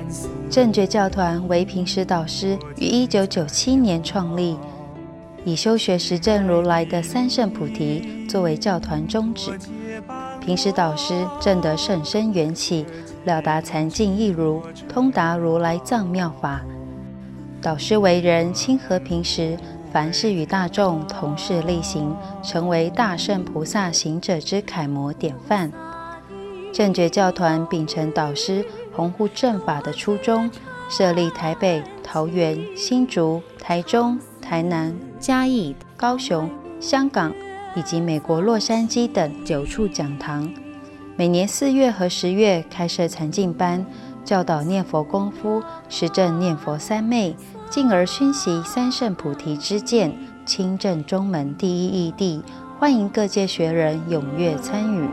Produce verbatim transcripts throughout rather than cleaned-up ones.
正觉教团为平时导师于一九九七年创立，以修学实证如来的三圣菩提作为教团宗旨。平时导师证得甚深缘起，了达禅境义如，通达如来藏妙法。导师为人亲和平时，凡事与大众同事力行，成为大圣菩萨行者之楷模典范。正觉教团秉承导师弘护正法的初衷，设立台北、桃园、新竹、台中、台南、嘉义、高雄、香港以及美国洛杉矶等九处讲堂。每年四月和十月开设禅净班，教导念佛功夫，实证念佛三昧，进而熏习三圣菩提之见，亲证中门第一义谛，欢迎各界学人踊跃参与。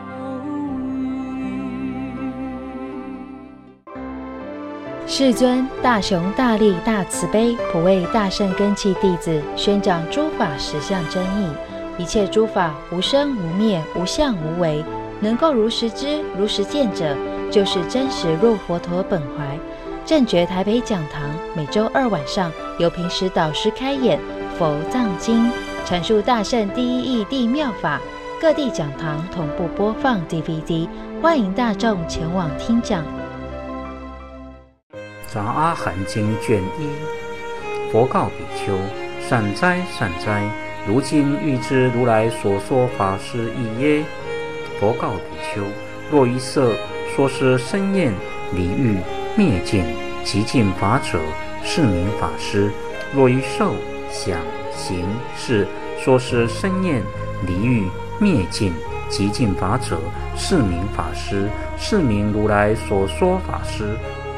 世尊大雄大力大慈悲，普为大圣根器弟子，宣讲诸法实相真义。一切诸法无生无灭，无相无为，能够如实知如实见者，就是真实入佛陀本怀。正觉台北讲堂每周二晚上由平时导师开演佛藏经，阐述大圣第一义谛妙法，各地讲堂同步播放 D V D， 欢迎大众前往听讲。 杂阿含经卷一，佛告比丘：善哉善哉，如今欲知如来所说法是义耶？佛告比丘：若于色说是生厌离欲灭尽极尽法者，是名法师；若于受想行识说是生厌离欲灭尽极尽法者，是名法师，是名如来所说法师。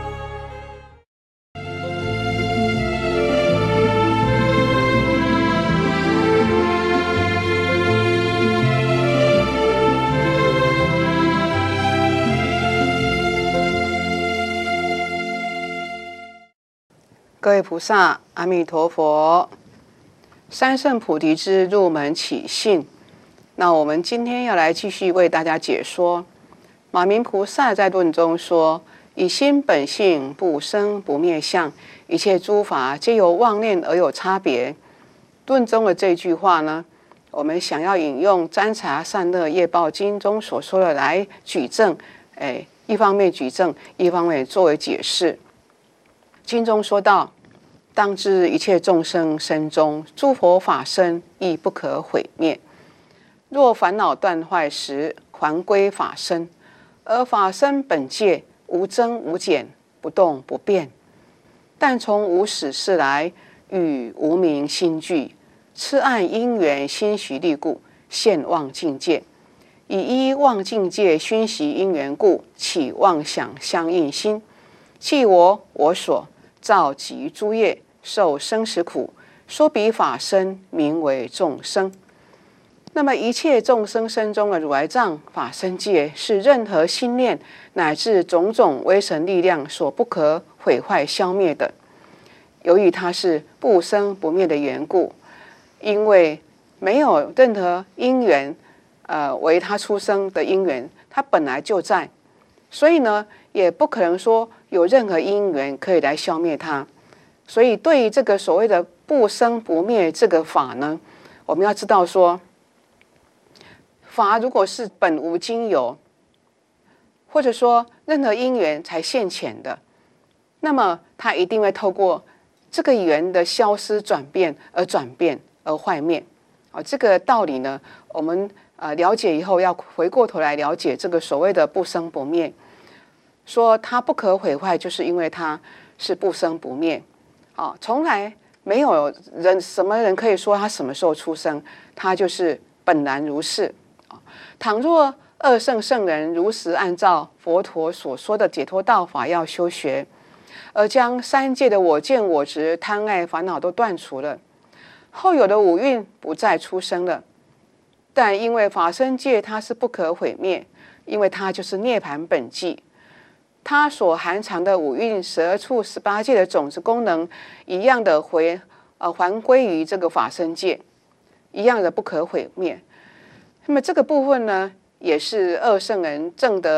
各位菩萨，阿弥陀佛！三圣菩提之入门起信。那我们今天要来继续为大家解说。马明菩萨在论中说：“以心本性，不生不灭相，一切诸法皆由妄念而有差别。”论中的这句话呢，我们想要引用《占察善乐业报经》中所说的来举证，哎，一方面举证，一方面作为解释。经中说到：“当知一切众生身中，诸佛法身亦不可毁灭。若烦恼断坏时，还归法身。而法身本界无增无减，不动不变。但从无始事来，与无明心俱，痴暗因缘心许力故，现妄境界。以依妄境界熏习因缘故，起妄想相应心，弃我我所，造集诸业，受生死苦，说彼法身名为众生。”那么一切众生身中的如来藏法身界，是任何心念乃至种种威神力量所不可毁坏消灭的。由于它是不生不灭的缘故，因为没有任何因缘呃为它出生的因缘，它本来就在，所以呢也不可能说有任何因缘可以来消灭它。所以对于这个所谓的不生不灭这个法呢，我们要知道说，法如果是本无经由，或者说任何因缘才现前的，那么它一定会透过这个缘的消失转变而转变而坏灭。啊，这个道理呢，我们呃了解以后，要回过头来了解这个所谓的不生不灭。说它不可毁坏，就是因为它是不生不灭。啊，从来没有人什么人可以说他什么时候出生，他就是本然如是。倘若二圣圣人如实按照佛陀所说的解脱道法要修学，而将三界的我见我执贪爱烦恼都断除了，后有的五蕴不再出生了。但因为法身界它是不可毁灭，因为它就是涅槃本寂，它所含藏的五蕴十二处十八界的种子功能一样的回呃还归于这个法身界，一样的不可毁灭。那么这个部分呢，也是二圣人证得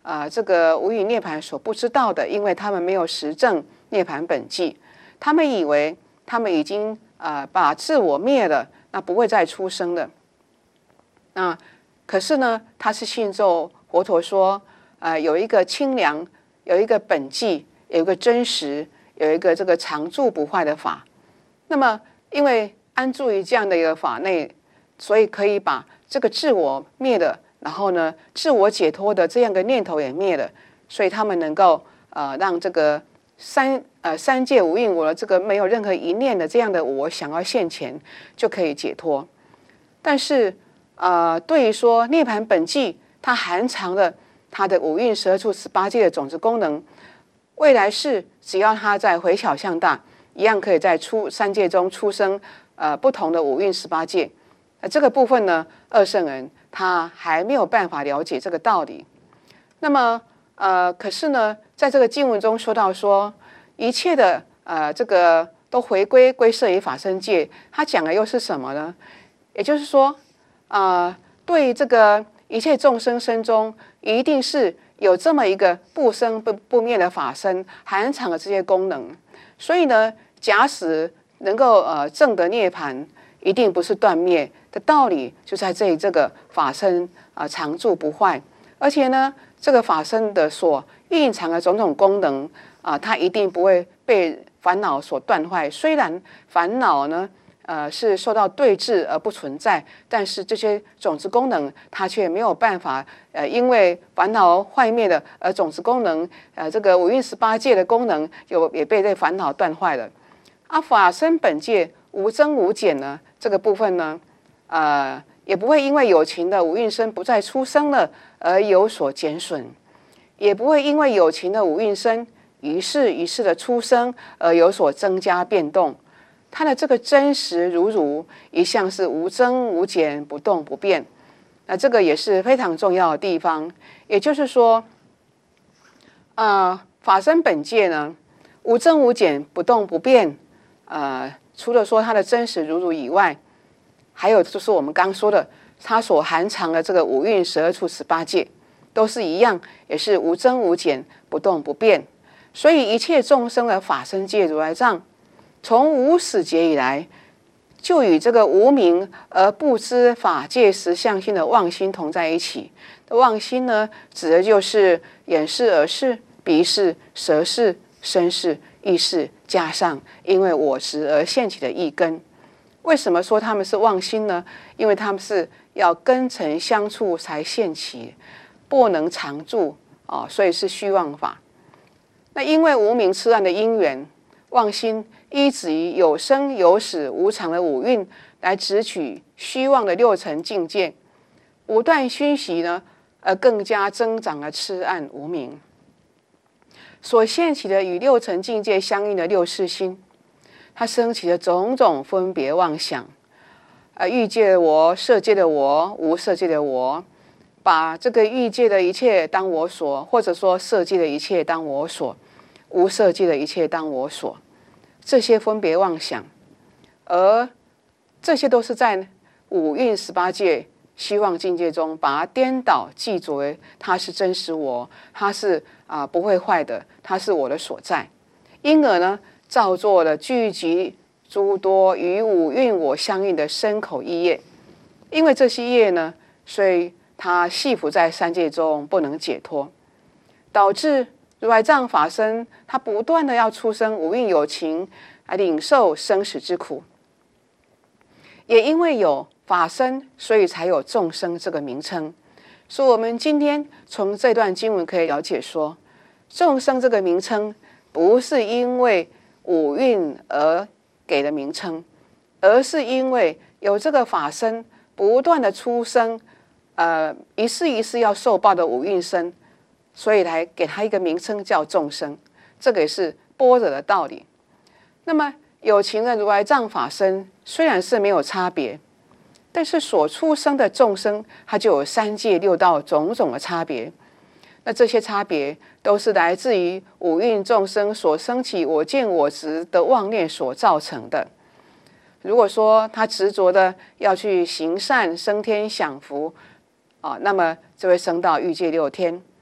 呃这个无影涅槃所不知道的，因为他们没有实证涅槃本纪，他们以为他们已经呃把自我灭了，那不会再出生的。那可是呢，他是信咒佛陀说，呃有一个清凉，有一个本纪，有一个真实，有一个这个常住不坏的法。那么因为安住于这样的一个法内，所以可以把这个自我灭了，然后呢，自我解脱的这样的念头也灭了，所以他们能够呃让这个三呃三界无印我的这个没有任何一念的这样的我想要现前，就可以解脱。但是呃，对于说涅槃本纪，它含藏了它的五蕴十二处十八界的种子功能，未来世只要它在回小向大，一样可以在出三界中出生呃不同的五蕴十八界。那这个部分呢，二圣人他还没有办法了解这个道理。那么呃，可是呢，在这个经文中说到说，一切的呃这个都回归归摄于法身界，他讲的又是什么呢？也就是说，呃，对这个一切众生身中，一定是有这么一个不生不不灭的法身，含藏了这些功能。所以呢，假使能够呃证得涅槃，一定不是断灭的道理，就在这里这个法身啊、呃、常住不坏，而且呢，这个法身的所蕴藏的种种功能啊、呃，它一定不会被烦恼所断坏。虽然烦恼呢，呃是受到对治而不存在，但是这些种子功能它却没有办法，呃，因为烦恼坏灭了，而种子功能，呃，这个五蕴十八界的功能有也被这烦恼断坏了。啊，法身本界无增无减呢，这个部分呢，呃，也不会因为有情的五蕴身不再出生了而有所减损，也不会因为有情的五蕴身一世一世的出生而有所增加变动。它的这个真实如如，一向是无增无减，不动不变。那这个也是非常重要的地方。也就是说，呃，法身本界呢，无增无减，不动不变。呃，除了说它的真实如如以外，还有就是我们刚说的，它所含藏的这个五蕴十二处十八界，都是一样，也是无增无减，不动不变。所以一切众生的法身界如来藏，从无始劫以来，就与这个无明而不知法界实相心的妄心同在一起。妄心呢，指的就是眼视、耳视、鼻视、舌视、身视、意识，加上因为我执而现起的意根。为什么说他们是妄心呢？因为他们是要根尘相处才现起，不能常住啊、哦，所以是虚妄法。那因为无明痴暗的因缘，妄心依止于有生有死无常的五蕴来执取虚妄的六尘境界，不断熏习呢，而更加增长了痴暗无明。所现起的与六尘境界相应的六识心，它升起的种种分别妄想，呃，欲界的我、色界的我、无色界的我，把这个欲界的一切当我所，或者说色界的一切当我所，无色界的一切当我所，这些分别妄想，而这些都是在五蕴十八界虚妄境界中，把它颠倒记作为它是真实我，它是啊、呃、不会坏的，它是我的所在，因而呢，造作了聚集诸多与五蕴我相应的身口意业。因为这些业呢，所以它系缚在三界中不能解脱，导致如来藏法身它不断的要出生五蕴有情，来领受生死之苦。也因为有法身，所以才有众生这个名称。所以我们今天从这段经文可以了解说，众生这个名称不是因为五蕴而给的名称，而是因为有这个法身不断的出生，呃，一世一世要受报的五蕴身，所以来给他一个名称叫众生。这个也是般若的道理。那么有情的如来藏法身虽然是没有差别，但是所出生的众生，它就有三界六道种种的差别。那这些差别都是来自于五蕴众生所生起我见我执的妄念所造成的。如果说他执着的要去行善、升天享福啊，那么就会升到欲界六天。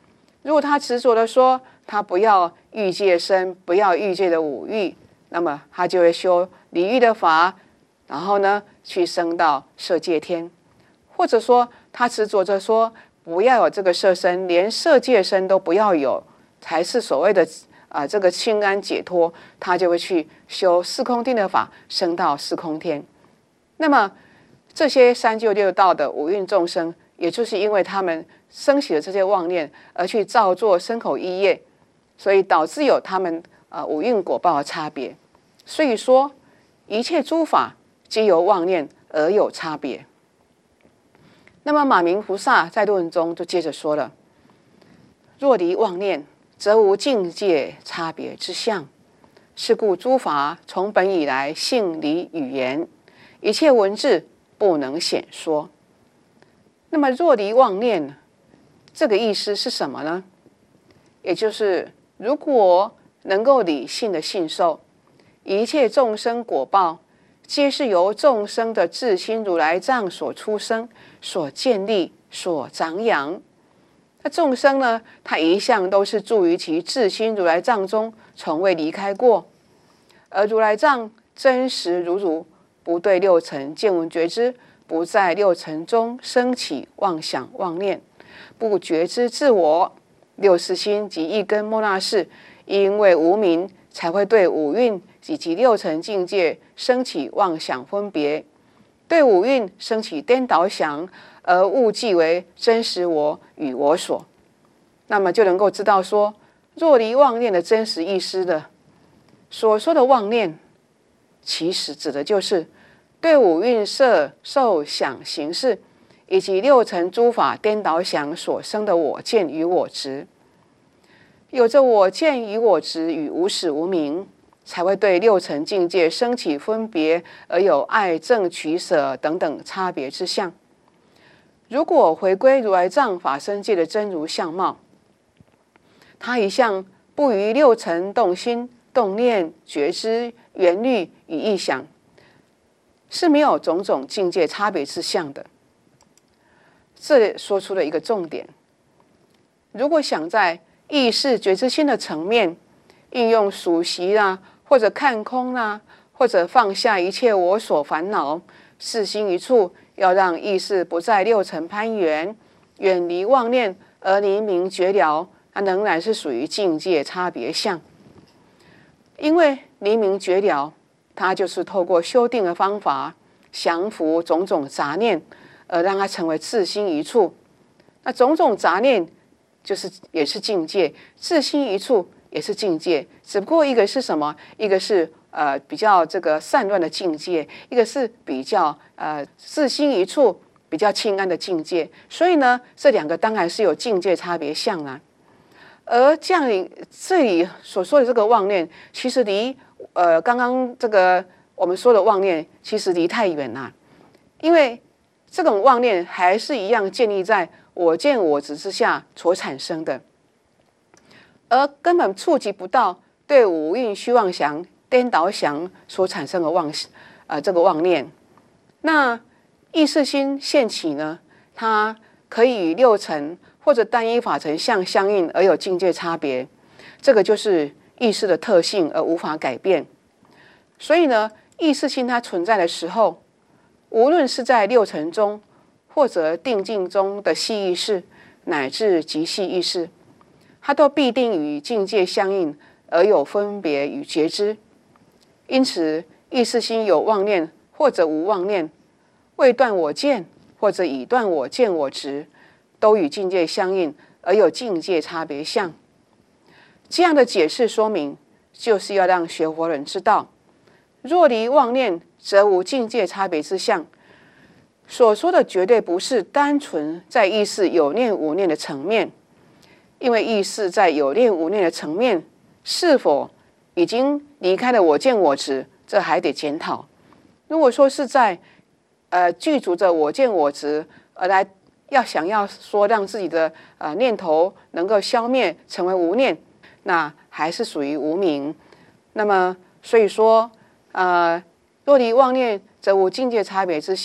如果他执着的说他不要欲界身，不要欲界的五欲，那么他就会修离欲的法，然后呢去升到色界天。或者说他执着着说不要有这个色身，连色界身都不要有，才是所谓的啊、呃、这个清安解脱，他就会去修四空定的法，升到四空天。那么这些三就六道的五蕴众生，也就是因为他们升起了这些妄念，而去造作身口意业，所以导致有他们呃五蕴果报的差别。所以说一切诸法皆由妄念而有差别。那么马明菩萨在论中就接着说了：若离妄念，则无境界差别之相。是故诸法从本以来，性离语言，一切文字不能显说。那么若离妄念，这个意思是什么呢？也就是如果能够理性的信受，一切众生果报皆是由众生的自心如来藏所出生、所建立、所长养。那众生呢，他一向都是住于其自心如来藏中，从未离开过。而如来藏真实如如，不对六尘见闻觉知，不在六尘中生起妄想妄念，不觉知自我。六识心及一根莫那识，因为无明，才会对五蕴以及六尘境界生起妄想分别，对五蕴生起颠倒想，而误记为真实我与我所。那么就能够知道说，若离妄念的真实意思的所说的妄念，其实指的就是对五蕴色受想行识以及六尘诸法颠倒想所生的我见与我执。有着我见与我执与无始无明，才会对六尘境界生起分别，而有爱憎取舍等等差别之相。如果回归如来藏法身界的真如相貌，他一向不于六尘动心、动念、觉知、缘虑与意想，是没有种种境界差别之相的。这说出了一个重点。如果想在意识觉知心的层面运用数息啦，或者看空啦，或者放下一切我所烦恼，视心一处，要让意识不在六尘攀缘，远离妄念而离明觉了，它仍然是属于境界差别相。因为离明觉了，它就是透过修定的方法降服种种杂念，而让它成为自心一处。那种种杂念就是也是境界，自心一处也是境界，只不过一个是什么？一个是呃比较这个散乱的境界，一个是比较呃自心一处比较清安的境界。所以呢，这两个当然是有境界差别相啦。而这样这里所说的这个妄念，其实离呃刚刚这个我们说的妄念，其实离太远啦。因为这种妄念还是一样建立在我见我执之下所产生的，而根本触及不到对五蕴虚妄想、颠倒想所产生的妄呃这个妄念。那意识心现起呢，它可以与六尘或者单一法尘相相应而有境界差别，这个就是意识的特性而无法改变。所以呢，意识心它存在的时候，无论是在六尘中，或者定境中的细意识，乃至极细意识，它都必定与境界相应而有分别与觉知。因此，意识心有妄念或者无妄念，未断我见或者已断我见我执，都与境界相应而有境界差别相。这样的解释说明，就是要让学佛人知道，若离妄念，则无境界差别之相。所说的绝对不是单纯在意识有念无念的层面，因为意识在有念无念的层面是否已经离开了我见我执，这还得检讨。如果说是在呃具足着我见我执而来要想要说让自己的呃念头能够消灭成为无念，那还是属于无明。那么所以说呃若离妄念，则无境界差别之相，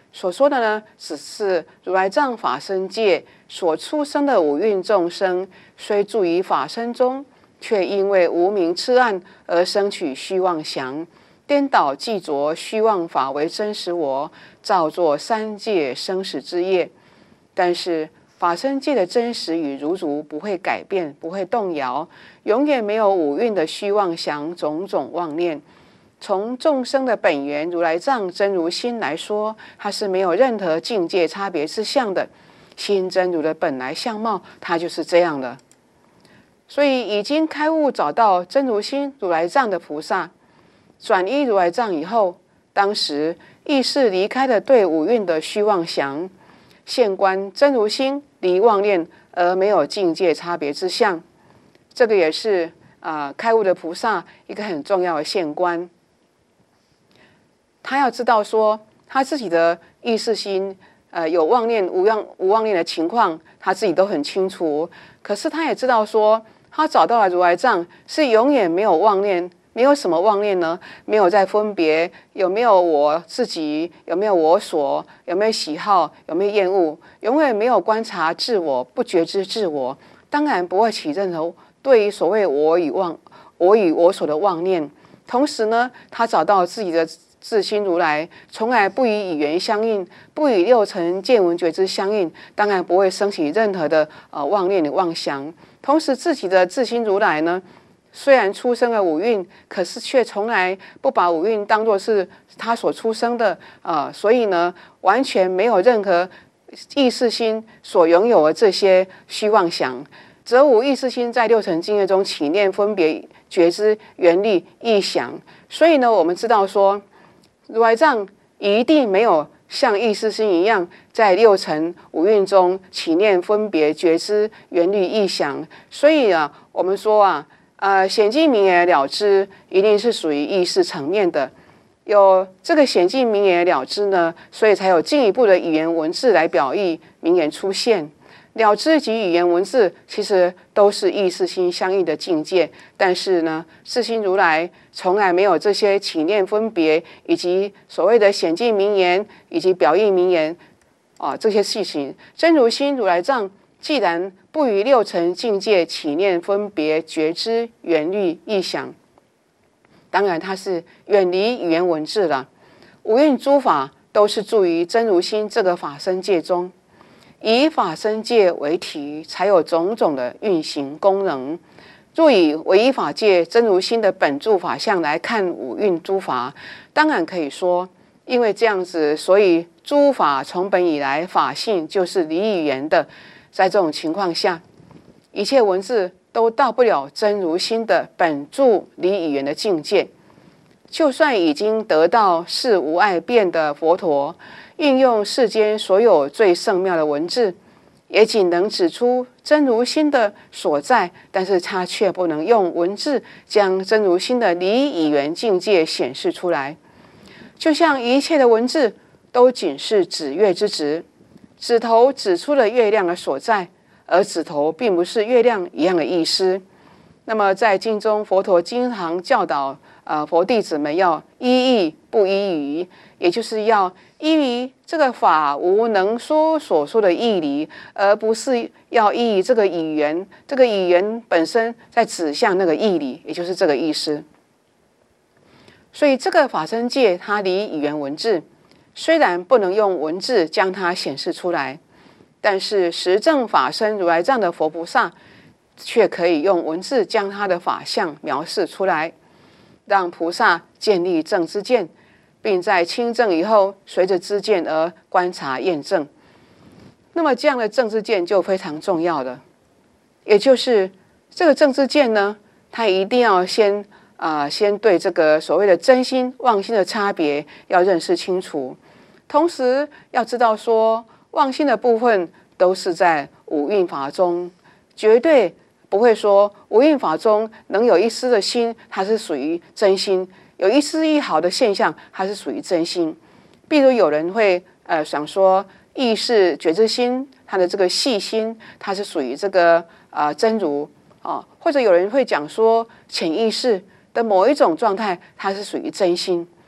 所说的呢，只是如来藏法身界所出生的五蕴众生，虽住于法身中，却因为无明痴暗而生取虚妄想，颠倒记着虚妄法为真实我，造作三界生死之业。但是法身界的真实与如如不会改变，不会动摇，永远没有五蕴的虚妄想种种妄念。从众生的本源如来藏真如心来说，它是没有任何境界差别之相的。心真如的本来相貌，它就是这样的。所以已经开悟找到真如心如来藏的菩萨，转依如来藏以后，当时意识离开了对五蕴的虚妄想，现观真如心离妄念而没有境界差别之相。这个也是啊、呃，开悟的菩萨一个很重要的现观。他要知道说，他自己的意识心，呃，有妄念、无妄无妄念的情况，他自己都很清楚。可是他也知道说，他找到了如来藏，是永远没有妄念，没有什么妄念呢？没有在分别有没有我自己，有没有我所，有没有喜好，有没有厌恶，永远没有观察自我，不觉知自我，当然不会起任何对于所谓我与妄、我与我所的妄念。同时呢，他找到自己的自心如来，从来不与语言相应，不与六尘见闻觉知相应，当然不会升起任何的呃妄念的妄想。同时，自己的自心如来呢，虽然出生了五蕴，可是却从来不把五蕴当作是他所出生的，呃，所以呢，完全没有任何意识心所拥有的这些虚妄想。则无意识心在六尘境界中起念分别觉知缘虑意想。所以呢，我们知道说，如来藏一定没有像意识心一样，在六尘五蕴中起念分别觉知缘虑意想。所以啊，我们说啊，呃，显尽明言了知，一定是属于意识层面的。有这个显尽明言了知呢，所以才有进一步的语言文字来表意明言出现。了知及语言文字其实都是意识心相应的境界，但是呢，自心如来从来没有这些起念分别，以及所谓的显尽明言以及表意明言啊这些事情。真如心如来藏既然不于六尘境界起念分别觉知缘虑意想，当然它是远离语言文字了。五蕴诸法都是住于真如心这个法身界中。以法身界为体，才有种种的运行功能。若以唯一法界真如心的本住法相来看五蕴诸法，当然可以说，因为这样子，所以诸法从本以来法性就是离语言的。在这种情况下，一切文字都到不了真如心的本住离语言的境界。就算已经得到是无碍辩的佛陀，运用世间所有最圣妙的文字，也仅能指出真如心的所在，但是他却不能用文字将真如心的离语言境界显示出来。就像一切的文字都仅是指月之指，指头指出了月亮的所在，而指头并不是月亮一样的意思。那么在经中，佛陀经常教导呃佛弟子们要依义不依语，也就是要依于这个法无能说所说的义理，而不是要依于这个语言，这个语言本身在指向那个义理，也就是这个意思。所以这个法身界它离语言文字，虽然不能用文字将它显示出来，但是实证法身如来藏的佛菩萨却可以用文字将他的法相描述出来，让菩萨建立正知见，并在亲证以后随着知见而观察验证。那么这样的正知见就非常重要了，也就是这个正知见呢，它一定要先啊、呃、先对这个所谓的真心妄心的差别要认识清楚，同时要知道说妄心的部分都是在五蕴法中，绝对不会说五蕴法中能有一丝的心，它是属于真心；有一丝一毫的现象，它是属于真心。比如有人会呃想说，意识觉知心，它的这个细心，它是属于这个呃真如啊；或者有人会讲说，潜意识的某一种状态，它是属于真心。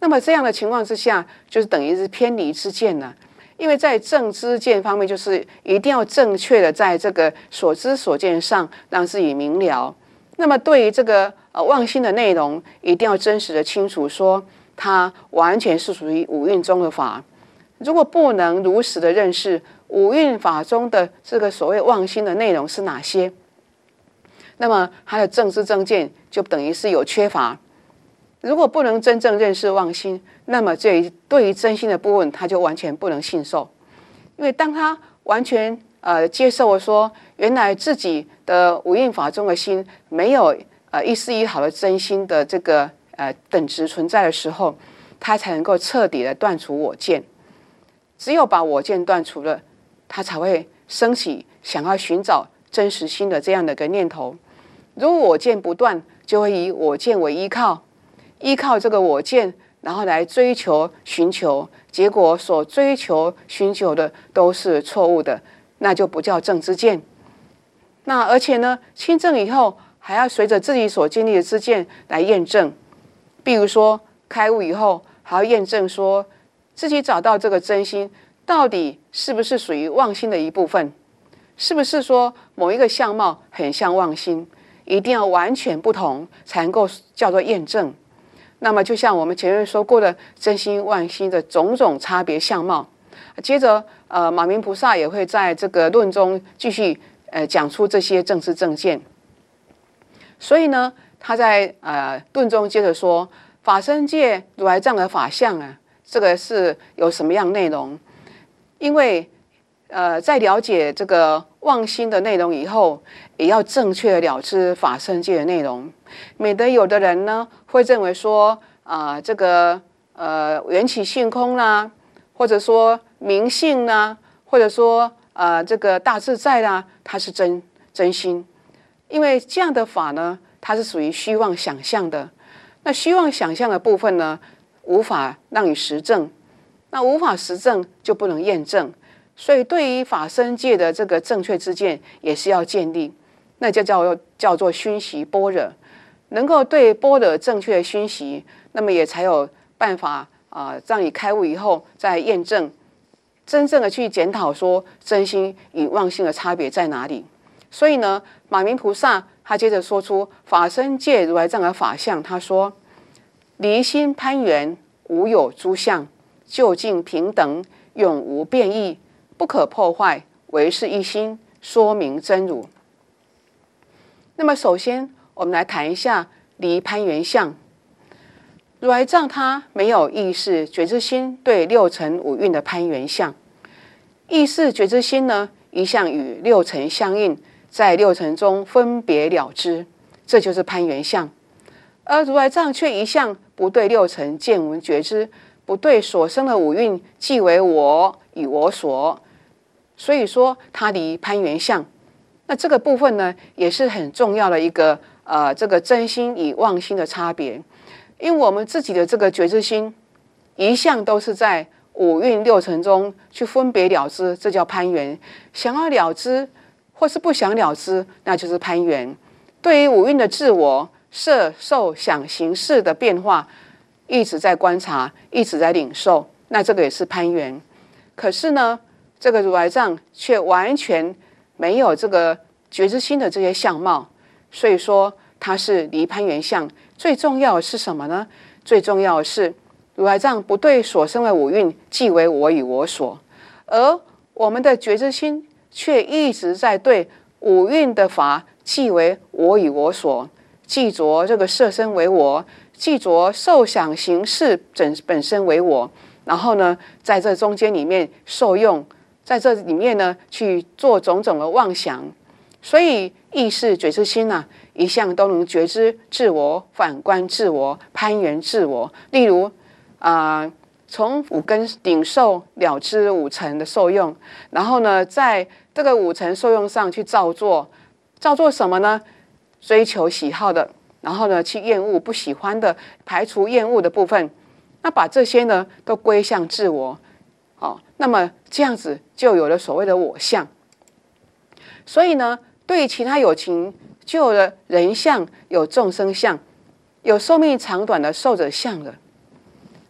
那么这样的情况之下，就是等于是偏离知见了。因为在正知见方面，就是一定要正确的在这个所知所见上让自己明了。那么对于这个呃妄心的内容，一定要真实的清楚说，它完全是属于五蕴中的法。如果不能如实的认识五蕴法中的这个所谓妄心的内容是哪些，那么他的正知正见就等于是有缺乏。如果不能真正认识妄心，那么这对于真心的部分，他就完全不能信受。因为当他完全呃接受说，原来自己的五蕴法中的心没有呃一丝一毫的真心的这个呃等值存在的时候，他才能够彻底的断除我见。只有把我见断除了，他才会升起想要寻找真实心的这样的一个念头。如果我见不断，就会以我见为依靠，依靠这个我见，然后来追求寻求，结果所追求寻求的都是错误的，那就不叫正知见。那而且呢，亲证以后还要随着自己所经历的知见来验证。比如说开悟以后，还要验证说自己找到这个真心到底是不是属于妄心的一部分，是不是说某一个相貌很像妄心，一定要完全不同才能够叫做验证。那么就像我们前面说过的真心妄心的种种差别相貌，接着呃马明菩萨也会在这个论中继续呃讲出这些正知正见。所以呢，他在呃论中接着说，法身界如来藏的法相啊，这个是有什么样内容？因为呃在了解这个妄心的内容以后，也要正确的了知法身界的内容，免得有的人呢会认为说啊、呃、这个呃缘起性空啦，或者说明性啦，或者说呃这个大自在啦，它是真真心。因为这样的法呢，它是属于虚妄想象的。那虚妄想象的部分呢，无法让你实证，那无法实证就不能验证。所以对于法身界的这个正确知见也是要建立，那就叫做叫做熏习般若，能够对般若正确的熏习，那么也才有办法啊、呃，让你开悟以后再验证，真正的去检讨说真心与妄心的差别在哪里。所以呢，马明菩萨他接着说出法身界如来藏的法相，他说离心攀缘，无有诸相，究竟平等，永无变异，不可破坏，唯是一心，说明真如。那么首先我们来谈一下离攀缘相。如来藏它没有意识觉知心对六尘五蕴的攀缘相，意识觉知心呢一向与六尘相应，在六尘中分别了知，这就是攀缘相。而如来藏却一向不对六尘见闻觉知，不对所生的五蕴即为我与我所，所以说它离攀缘相。那这个部分呢，也是很重要的一个呃这个真心与妄心的差别。因为我们自己的这个觉知心一向都是在五蕴六尘中去分别了知，这叫攀缘。想要了知或是不想了知，那就是攀缘。对于五蕴的自我色受想行识的变化，一直在观察，一直在领受，那这个也是攀缘。可是呢，这个如来藏却完全没有这个觉知心的这些相貌，所以说它是离攀缘相。最重要的是什么呢？最重要的是如来藏不对所生的五蕴即为我与我所，而我们的觉知心却一直在对五蕴的法即为我与我所，记着这个色身为我，记着受想行识本本身为我，然后呢，在这中间里面受用，在这里面呢去做种种的妄想。所以意识觉知心啊，一向都能觉知自我、反观自我、攀缘自我。例如啊、呃，从五根领受了知五尘的受用，然后呢，在这个五尘受用上去造作，造作什么呢？追求喜好的，然后呢，去厌恶不喜欢的，排除厌恶的部分，那把这些呢都归向自我。哦，那么这样子就有了所谓的我相。所以呢，对于其他有情，就有了人相，有众生相，有寿命长短的寿者相了。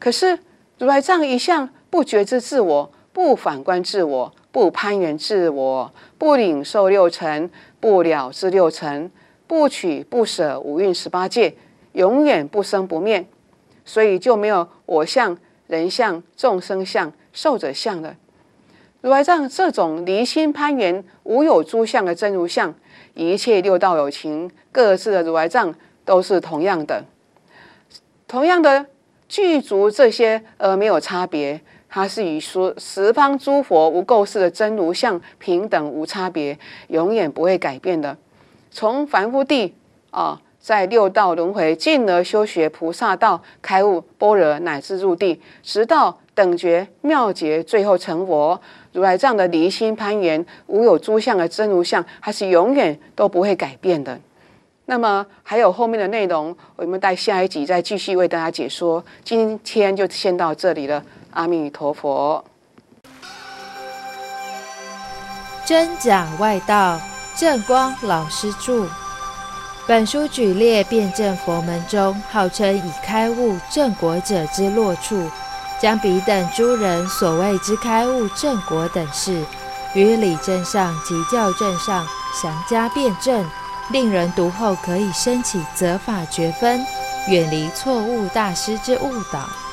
可是如来藏一向不觉知自我，不反观自我，不攀缘自我，不领受六尘，不了知六尘，不取不舍五蕴十八界，永远不生不灭，所以就没有我相、人相、众生相、寿者相了。如来藏这种离心攀缘、无有诸相的真如相，一切六道有情各自的如来藏都是同样的，同样的具足这些而没有差别。它是与说十方诸佛无垢世的真如相平等无差别，永远不会改变的。从凡夫地啊，在六道轮回，进而修学菩萨道，开悟般若，乃至入地，直到等觉妙觉，最后成佛。如来藏的离心攀缘、无有诸相的真如相，它是永远都不会改变的。那么还有后面的内容，我们在下一集再继续为大家解说。今天就先到这里了，阿弥陀佛。 真假外道，正光老师著。本书举列辩证佛门中号称以开悟正果者之落处，将彼等诸人所谓之开悟正果等事，于理证上及教证上详加辩证，令人读后可以生起择法觉分，远离错误大师之误导。